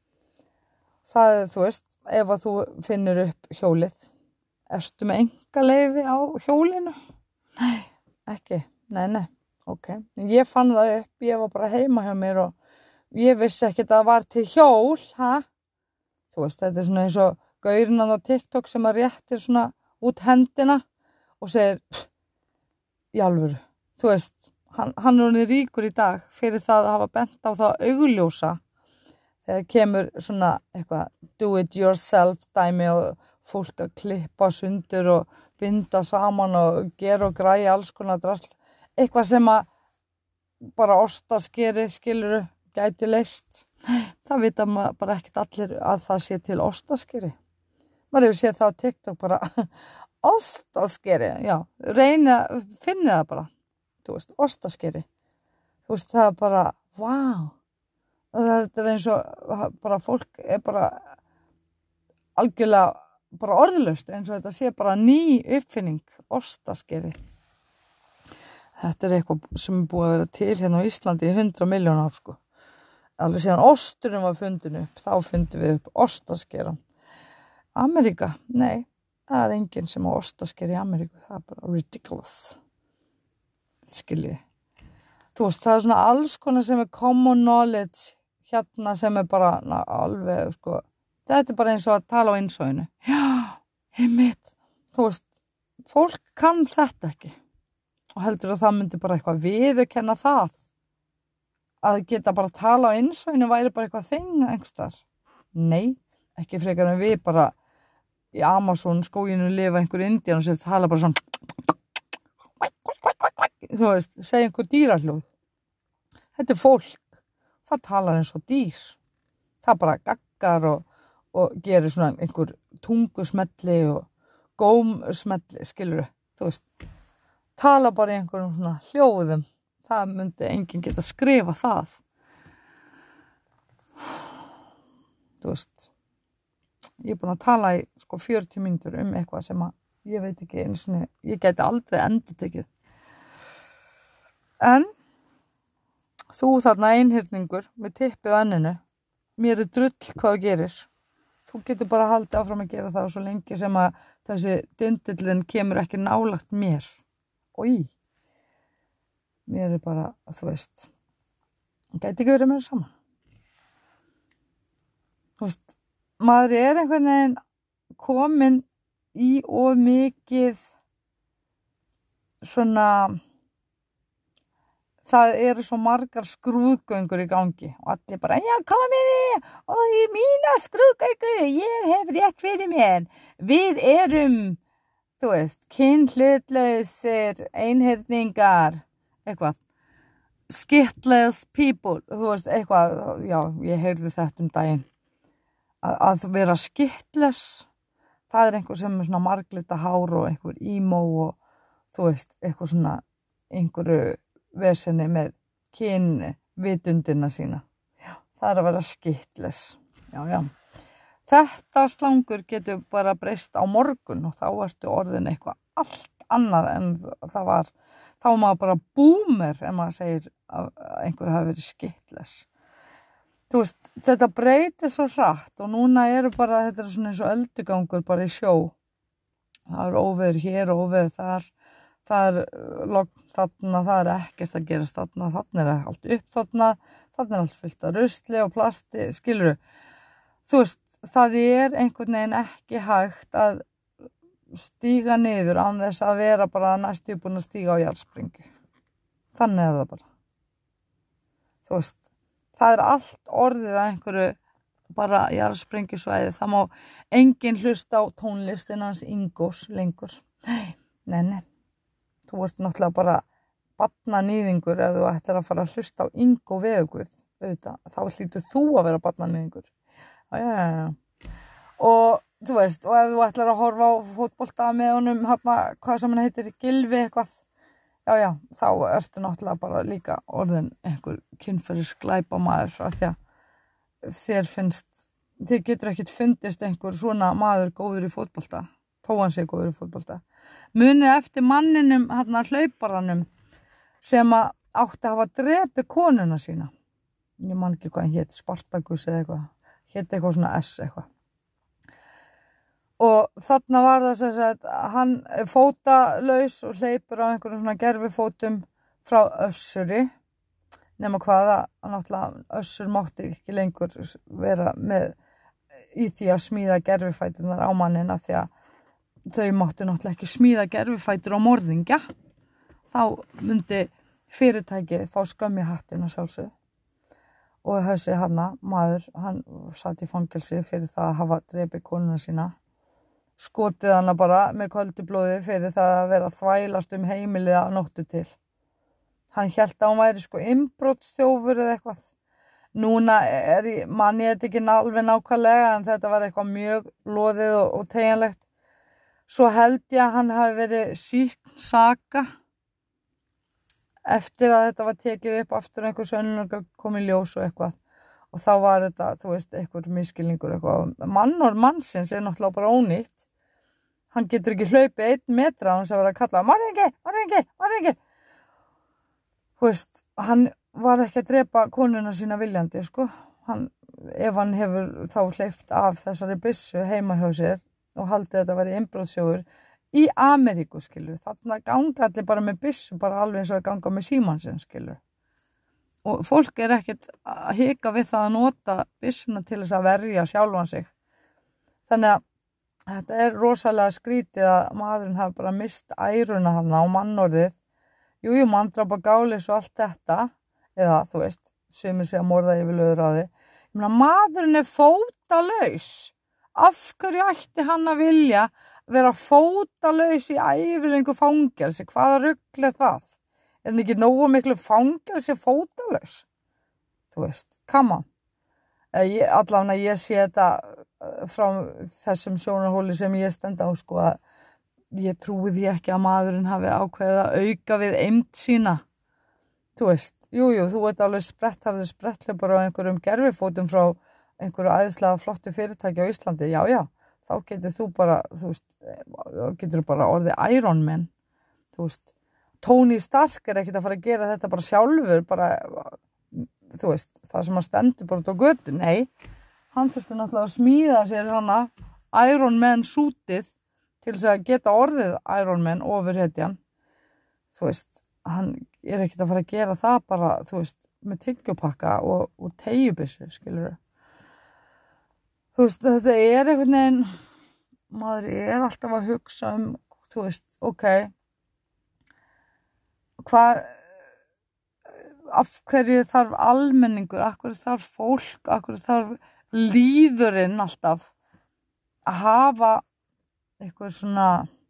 Það þú veist, ef að þú finnur upp hjólið, ertu með engaleyfi á hjólinu? Nei, ekki. Nei, ok. Ég fann það upp, ég var bara heima hjá mér og ég vissi ekki að það var til hjól, Þú veist, þetta svona eins og gaurinn á TikTok sem að réttir svona út hendina og segir, í alvöru, þú veist, hann orðinn ríkur í dag fyrir það að hafa bent á það augljósa þegar kemur svona eitthvað do it yourself dæmi og fólk að klippa sundur og binda saman og gera og græja alls konar drasl, eitthvað sem að bara ostaskeri skiluru gæti leyst. Það vita maður bara ekkert allir að það sé til ostaskeri. Maður hefur séð það á TikTok bara ostaskeri, já, finni það bara, þú veist, ostaskeri. Þú veist, það bara, vá. Það eins og bara fólk bara algjörlega bara orðlaust eins og þetta sé bara ný uppfinning, ostaskeri. Þetta eitthvað sem búið að vera til hérna á Íslandi í 100 milljón ár, sko. Alveg síðan osturinn var fundin upp, þá fundum við upp ostaskeran. Ameríka, nei, það enginn sem á ostaskeri í Ameríku, það bara ridiculous. Skiljið. Þú veist, það svona alls konar sem common knowledge hérna sem bara alveg, sko, þetta bara eins og að tala á innsóinu. Já, einmitt. Þú veist, fólk kann þetta ekki og heldur að það myndi bara eitthvað viðurkenna það. Að geta bara tala á innsóinu væri bara eitthvað þing einhverstaðar. Nei, ekki frekar en við bara í Amazon skóginu lifa einhver indíán og sér tala bara svona þú veist, segja einhver dýrahljóð. Þetta fólk, það talar eins og dýr. Það bara gaggar og gerir svona einhver tungusmelli og gómsmelli, skilurðu, þú veist. Tala bara í einhverjum svona hljóðum. Það myndi enginn geta skrifa það. þú veist, ég búin að tala í sko 40 mínútur eitthvað sem að ég veit ekki einu sinni, ég gæti aldrei endurtekið. En þú þarna einhyrningur með tippið á enninu, mér drull hvað þú gerir. Þú getur bara haldið áfram að gera það svo lengi sem að þessi dindillin kemur ekki nálagt mér. Mér bara, þú veist, gæti ekki verið meira saman. Þú veist, maður einhvern veginn komin í of mikið svona, það eru svo margar skrúðgöngur í gangi og allir bara, já, komið og í mína skrúðgöngu, ég hef rétt fyrir mér. Við erum, þú veist, kynhlutlausir, einhyrningar, eitthvað, skittless people, þú veist, eitthvað, já, ég heyrði þetta daginn, að vera skittless, það einhver sem er svona marglita hár og einhver emo og þú veist, eitthvað svona, einhverju vesenni með kynvitundina sína. Já, það að vera skittless. Já. Þetta slangur getur bara breyst á morgun og þá ertu orðin eitthvað allt annað en það var. Þá er maður bara boomer ef maður segir að einhver hafi verið skittless. Þú veist, þetta breytir svo hratt og núna bara, þetta svona eins og öldugangur bara í sjó. Það er óveður hér og óveður þar. Það logn þarna, það ekkert að gerast þarna, þarna allt upp þarna allt fullt af rusli og plasti, skilurðu. Þú veist, það einhvern veginn ekki hægt að stíga niður án þess að vera bara næstu búin að stíga á jarðsprengi. Þannig það bara. Þú veist, það allt orðið að einhverju bara jarðsprengjusvæði. Það má enginn hlusta á tónlistin hans Ingós lengur. Nei. Þú ert náttúrulega bara barnanýðingur ef þú ætlar að fara að hlusta á Ingó Veguð, auðvitað. Þá hlýtur þú að vera barnanýðingur. Já. Og þú veist, og ef þú ætlar að horfa á fótbolta með honum, hvað sem hann heitir, Gylfi eitthvað, já, þá ertu náttúrulega bara líka orðin einhver kynferðisglæpamaður af því að þér getur ekkert fundist einhver svona maður góður í fótbolta, þó hann sé góður í fótbolta. Munið eftir manninum, hlauparanum, sem átti að hafa drepið konuna sína. Ég man ekki hvað hann hét, Spartakus eða eitthvað, hét eitthvað svona S eitthvað. Og þarna var það sem sagt, hann fótalaus og hleypur á einhverjum svona gervifótum frá Össuri, nema hvaða, náttúrulega Össur mátti ekki lengur vera með í því að smíða gervifæturnar á mannina því að þau máttu náttúrulega ekki smíða gervifætur á morðingja. Þá myndi fyrirtækið fá skömm í hattinn að sjálfsögðu. Og þessi maður, hann satt í fangelsi fyrir það að hafa drepið konuna sína. Skotið hana bara með köldu blóði fyrir það að vera að þvælast heimilið á nóttu til. Hann hélt að hún væri sko innbrotsþjófur eða eitthvað. Núna man ég þetta ekki alveg nákvæmlega en þetta var eitthvað mjög loðið og teygjanlegt. Svo held ég að hann hafi verið sýkn saka eftir að þetta var tekið upp aftur einhver sönnunargögn kom í ljós og eitthvað. Og þá var þetta, þú veist, einhver misskilningur eitthvað. Mannorð mannsins náttúrulega bara ónýtt. Hann getur ekki hlaupið 1 metra án þess að vera að kalla morðingi. Þú veist, hann var ekki að drepa konuna sína viljandi, sko. Ef hann hefur þá hleypt af þessari byssu heima hjá sér og haldið þetta væri innbrotsþjófur í Ameríku, skilur. Þarna ganga allir bara með byssu, bara alveg eins og að ganga með símansinn, skilur. Og fólk ekkert að hika við það að nota byssuna til þess að verja sjálfan sig. Þannig að þetta rosalega skrítið að maðurinn hafi bara mist æruna þarna á mannorðið. Jú, manndráp og gális og allt þetta. Eða, þú veist, sumir segja morða yfir lögráði. Ég meina, maðurinn fótalaus. Af hverju ætti hann að vilja vera fótalaus í ævilengu fangelsi? Hvaða rugl það? Hann ekki nógu miklu fangelsi fótalaus? Þú veist, come on. Allavega ég sé þetta frá þessum sjónarhóli sem ég stend á, sko, að ég trúi því ekki að maðurinn hafi ákveðið að auka við eymd sína. Þú veist, jú, þú ert alveg spretthlaupur á einhverjum gervifótum frá einhverju æðislega flottu fyrirtæki á Íslandi, já, þá getur þú bara, þá getur þú bara orðið Iron Man, Tony Stark ekkert að fara að gera þetta bara sjálfur, bara, það sem hann stendur bara út á götu, nei, hann þurfti náttúrulega að smíða sér hana Iron Man sútið til þess að geta orðið Iron Man ofurhetjan, hann ekkert að fara að gera það bara, með tyggjopakka og teygjubyssu, skilurðu. Þetta einhvern veginn, maður alltaf að hugsa ok, af hverju þarf almenningur, af hverju þarf fólk, af hverju þarf líðurinn alltaf að hafa eitthvað svona,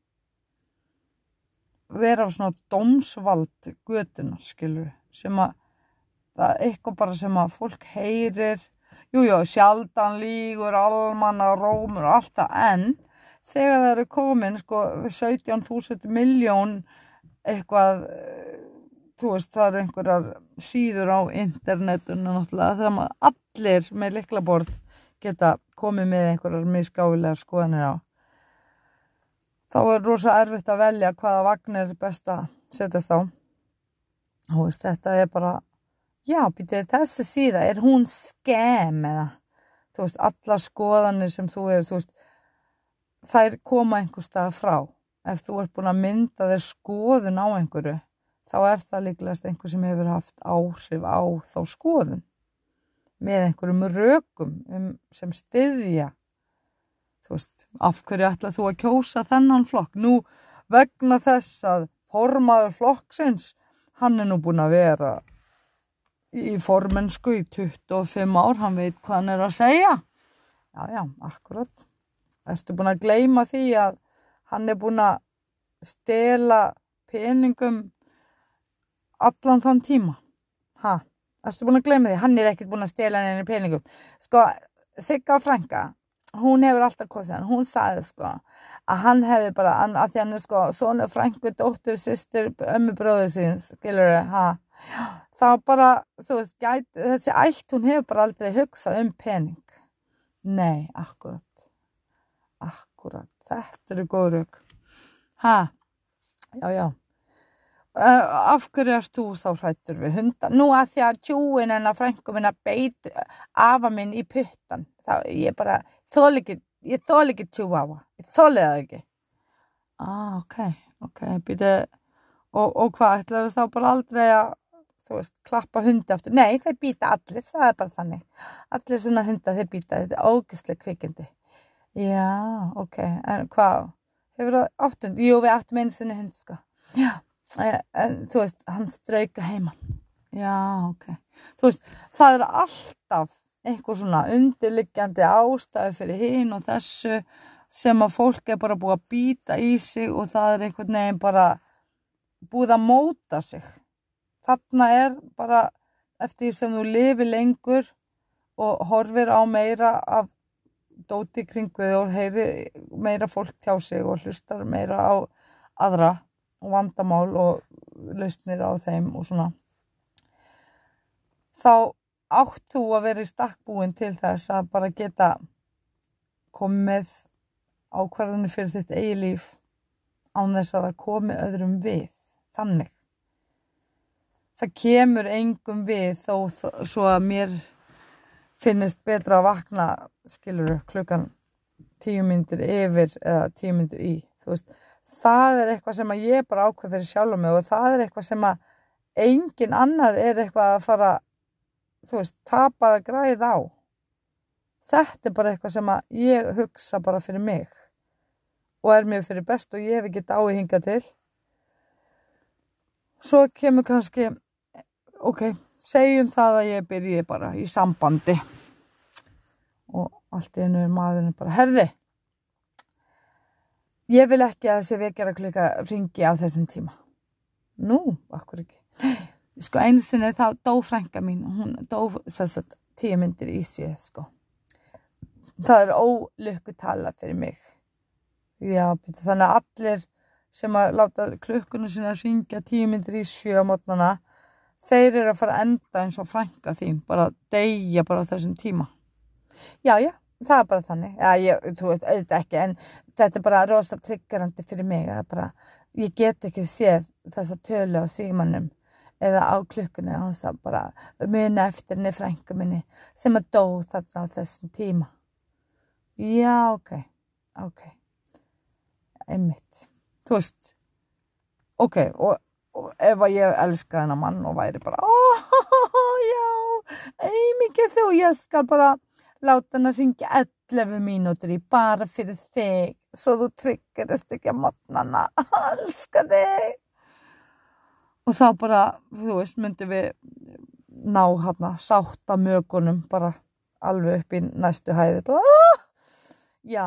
vera svona dómsvald götunar, skilur, sem að, það eitthvað bara sem að fólk heyrir, sjaldan lígur, almanna, rómur og allt það, en þegar það eru komin, 17.000 milljón eitthvað, það eru einhverjar síður á internetinu náttúrulega, þegar allir með lyklaborð geta komið með einhverjar misgáfulegar skoðanir á. Þá rosa erfitt að velja hvaða vagn best að setjast á. Þetta bara, býttu, þessi síða, hún skem eða, allar skoðanir sem þú hefur, þær koma einhvers staðar frá. Ef þú búin að mynda þér skoðun á einhverju, þá það líklegast einhver sem hefur haft áhrif á þá skoðun með einhverjum rökum sem styðja, af hverju ætlar þú að kjósa þennan flokk? Nú, vegna þess að formaður flokksins, hann nú búin að vera í formennsku í 25 ár, hann veit hvað hann að segja. Já, akkurat. Ertu búin að gleyma því að hann búin að stela peningum allan þann tíma? Ertu búin að gleyma því? Hann ekkert búin að stela henni peningum. Sigga frænka, hún hefur alltaf kosið hann. Hún sagði að hann hefði bara, að því hann sonur frænku, dóttur, systur, ömmu bróður síns, skilurðu, þá bara, þessi ætt, hún hefur bara aldrei hugsað pening. Nei, akkurat, þetta eru góð rök. Já. Af hverju þú þá hræddur við hunda? Nú að því að tjúin hennar frænku minna beit afa minn í puttan. Ég bara, ég þoli ekki tjúafa. Ég þoli það ekki. Ok, býtu, og hvað, ætlarðu þá bara aldrei að, klappa hundi aftur? Nei, þeir býta allir, það bara þannig. Allir svona hunda, þeir býta, þetta ógeðslega kvikindi. Já, ok, en hvað? Hefur það átt hund? Jú, við áttum einu sinni hund, Já. En hann strauka heiman. Já, ok. Það alltaf einhver svona undirliggjandi ástæðu fyrir hinn og þessu sem að fólk bara búið að býta í sig og það einhvern veginn bara búið að móta sig. Þarna bara eftir því sem þú lifir lengur og horfir á meira af dóti kringu þig og heyri meira fólk tjá sig og hlustar meira á aðra og vandamál og lausnir á þeim og svona. Þá átt þú að vera í stakk búin til þess að bara geta komið með ákvarðanir fyrir þitt eigi líf án þess að það komi öðrum við. Þannig. Það kemur engum við þó svo að mér finnist betra að vakna, skilurðu, klukkan 10 mínútur yfir eða 10 mínútur í. Það eitthvað sem að ég bara ákveð fyrir sjálf mig og það eitthvað sem að engin annar eitthvað að fara, tapa að græð á. Þetta bara eitthvað sem að ég hugsa bara fyrir mig og mér fyrir best og ég hef ekki dáið hingað til. Svo kemur kannski, segjum það að ég byrji bara í sambandi og allt í einu maðurinn bara, herði, ég vil ekki að þessi vekjaraklukka hringi á þessum tíma. Nú, akkur ekki. Einu sinni þá dó frænka mín, hún dó 10 mínútur í 7, Það ólukutala fyrir mig. Já, þannig að allir sem að láta klukkunum sinna hringja 10 mínútur í 7 á morgnana, þeir að fara að enda eins og frænka þín, bara deyja bara á þessum tíma. Já, það bara þannig. Já, þú veist, auðvitað ekki, en þetta bara rosa triggerandi fyrir mig. Það bara, ég get ekki séð þessa tölu á símanum eða á klukkunni og þess að bara muna eftir henni frænku minni sem að dó þarna á þessum tíma. Já, ok. Einmitt. Þú veist, ok, og ef að ég elska þennan mann og væri bara, já, mikið þú, ég skal bara láta hann að hringja 11 mínútur í bara fyrir þig, svo þú tryggerist ekki að morgnana, elska þig. Og þá bara, þú veist, myndum við ná hérna sátta mögunum bara alveg upp í næstu hæði, bara, já,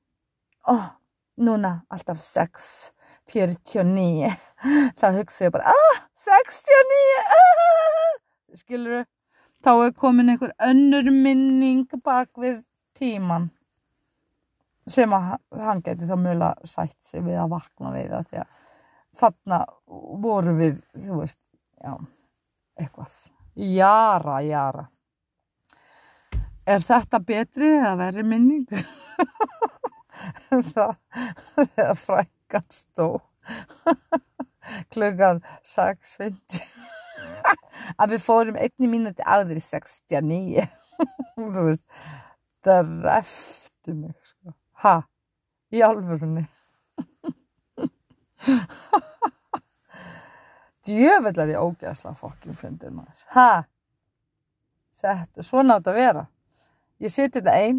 núna alltaf 6:49, þá hugsa ég bara, 6:49, skilurðu, þá komin einhver önnur minning bak við tíman sem að hann gæti þá mögulega sætt sig við að vakna við það, því að þarna voru við, þú veist, já, eitthvað, jara. Er þetta betri eða verri minning? Þegar frænkan stóð klukkan 6:50 að við fórum 1 mínúti áður í 69. Þú veist, það refti mig, sko. Í alvörunni. Djöfull er ég ógeðslega fucking fyndin, maður. Þetta, svona átt að vera. Ég siti þetta ein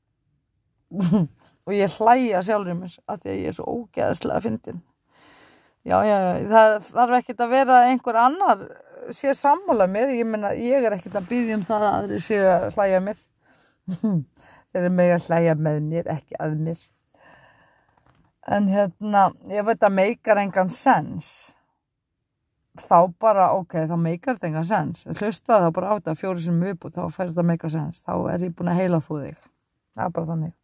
og ég hlæja sjálfur mér af því að ég er svo ógeðslega fyndin. Já, það þarf ekkert að vera einhver annar sé sammála mér. Ég meina, ég er ekkert að biðja það að aðrir sé að hlæja mér. Þeir eru mig að hlæja með mér, ekki að mér. En ég veit að meikar engan sens. Þá bara, þá meikar þetta engan sens. Hlusta það bara á þetta 4 sinnum viðbútt, þá fer þetta meika sens. Þá er ég búin að heila þú þig. Það er bara þannig.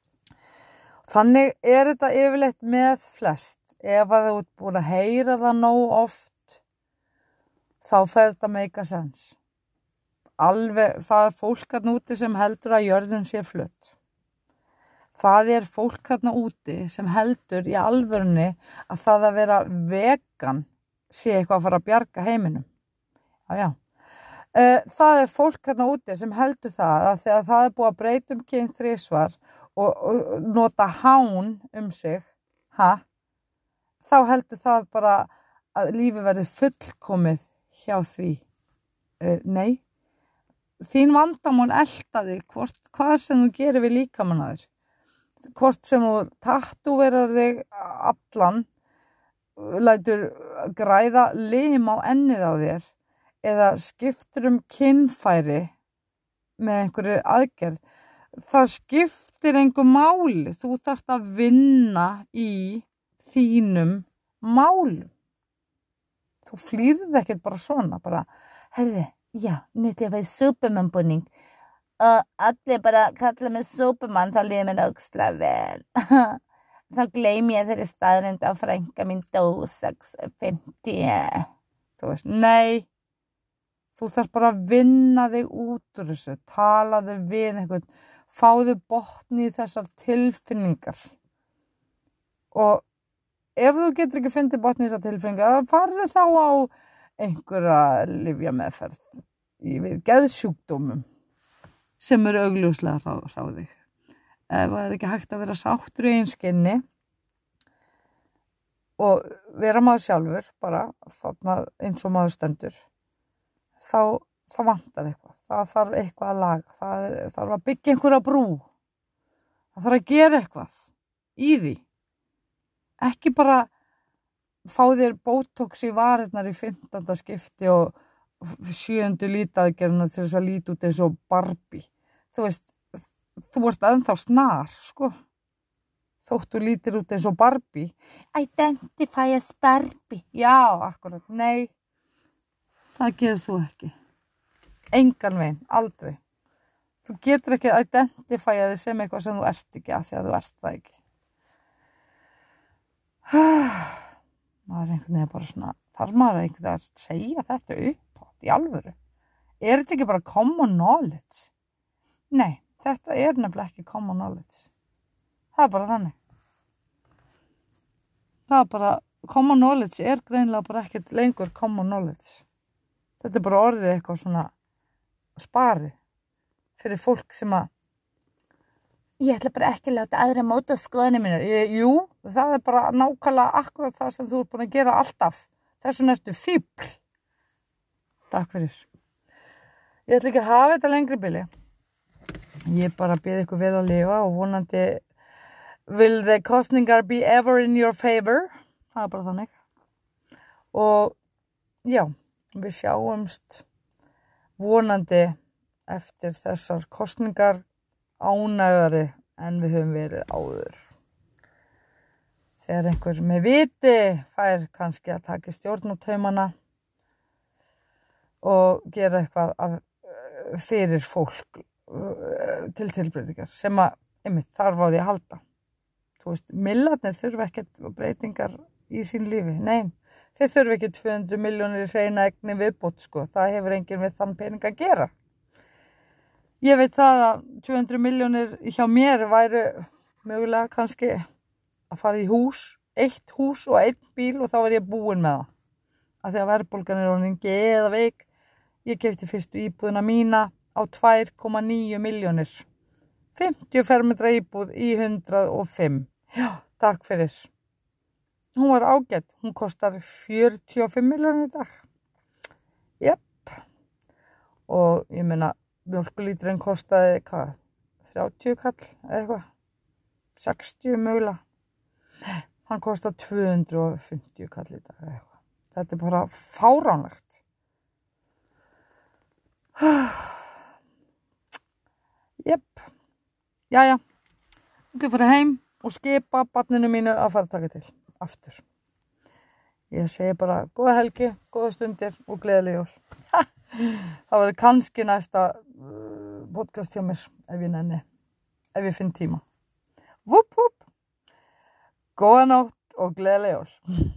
Þannig er þetta yfirleitt með flest. Ef að þú ert búin að heyra það nóg oft, þá fer þetta meika sens. Alveg, það er fólk þarna úti sem heldur að jörðin sé flutt. Það er fólk þarna úti sem heldur í alvörunni að það að vera vegan sé eitthvað að fara að bjarga heiminum. Já. Það er fólk þarna úti sem heldur það að þegar það er búið að breyta kyn 3 svar og nota hán sig, þá heldur það bara að lífið verði fullkomið hjá því. Nei, þín vandamál elta þig hvað sem þú gerir við líkamann. Hvort sem þú tattúverar þig allan, lætur græða lim á ennið á þér eða skiptur kynfæri með einhverju aðgerð. Það skiptir engu máli. Þú þarft að vinna í þínum málum. Þú flýrð ekkert bara svona, bara, heyrðu, já, nýtti að vera Superman-búning og allir bara kalla mig Superman, þá líður mér ógeðslega vel. Þá gleymi ég þeirri staðreynd að frænka mín dó 6:50. Þú veist, nei, þú þarf bara að vinna þig út úr þessu, talaðu við einhvern, fáðu botni í þessar tilfinningar. Og ef þú getur ekki fundið botni í þessar tilfinningar, farðu þá á einhverja lyfjameðferð við geðsjúkdómum sem eru augljóslega ráðig. Ef það er ekki hægt að vera sáttur í einskinni og vera maður sjálfur bara þarna eins og maður stendur, þá vantar eitthvað. Það þarf eitthvað að laga. Það þarf að byggja einhverja brú. Það þarf að gera eitthvað í því. Ekki bara fá þér botox í varirnar í 15. skipti og 7. lítaðgerðina til þess að líta út eins og Barbie. Þú veist, þú ert ennþá snar, sko. Þótt þú lítir út eins og Barbie. Identify as Barbie. Já, akkurat. Nei, það gerir þú ekki. Engan veginn, aldrei. Þú getur ekki að identifya þig sem eitthvað sem þú ert ekki að því að þú ert það ekki. Maður er einhvern veginn bara svona, þarf maður einhvern veginn að segja þetta upp í alvöru. Er þetta ekki bara common knowledge? Nei, Þetta nefnilega ekki common knowledge. Það bara þannig. Það bara, common knowledge greinilega bara ekkert lengur common knowledge. Þetta bara orðið eitthvað svona spari fyrir fólk sem að ég ætla bara ekki að láta aðra móta skoðanir mínar. Jú, það bara nákvæmlega akkurat það sem þú ert búin að gera alltaf. Þess vegna ertu fíbl. Takk fyrir. Ég ætla ekki að hafa þetta lengri bili. Ég bara bið ykkur vel að lifa og vonandi will the kosningar be ever in your favor. Það bara þannig. Og já, við sjáumst vonandi eftir þessar kosningar ánægðari en við höfum verið áður. Þegar einhver með viti fær kannski að taka stjórnartaumana og gera eitthvað fyrir fólk til tilbreytingar sem að einmitt þarf á því að halda. Þú veist, millarnir þurfa ekkert breytingar í sín lífi. Nei, þeir þurfa ekki 200 milljónir hreina eigni viðbót, sko. Það hefur enginn við þann pening að gera. Ég veit það að 200 milljónir hjá mér væru mögulega kannski að fara í hús, 1 hús og 1 bíl og þá var ég búin með það. Af því að verðbólgan orðin geðveik. Ég keypti fyrstu íbúðina mína á 2,9 milljónir. 50 fermetra íbúð í 105. Já, takk fyrir. Hún var ágætt. Hún kostar 45 milljónir í dag. Jepp. Og ég meina, mjólkulíturinn kostaði, 30 kall eða eitthvað. 60 mögulega. Hann kostar 250 kall í dag eða eitthvað. Þetta bara fáránlegt. Jepp. Jæja. Ég fara heim og skipa barninu mínu að fara að taka til. Aftur. Ég segi bara góða helgi, góða stundir og gleðileg jól. Það verður kannski næsta podcast hjá mér ef ég nenni, ef ég finn tíma. Vúp, vúp. Góða nótt og gleðileg jól.